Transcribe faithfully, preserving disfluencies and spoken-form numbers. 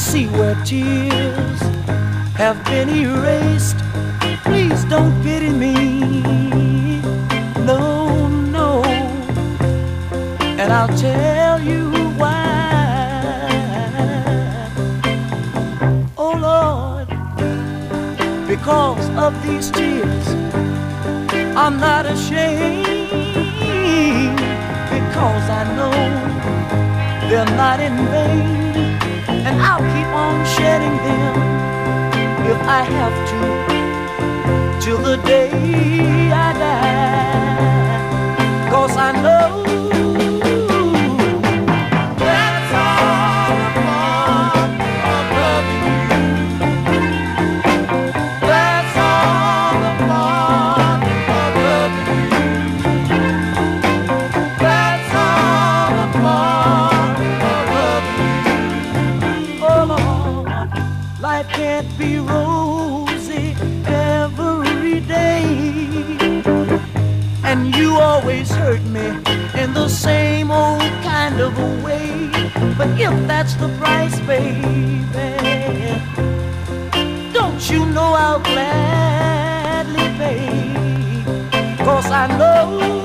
see where tears have been erased. Please don't pity me, no, no. And I'll tell you why. Oh Lord, because of these tears I'm not ashamed, because I know they're not in vain, and I'll keep on shedding them if I have to, till the day I die. 'Cause I know that's all a part of loving you. That's all a part of loving you. That's all a part of loving you. Oh Lord, life can't be rosy every day, and you always hurt me in the same old kind of a way. But if that's the price, baby, don't you know I'll gladly pay? 'Cause I know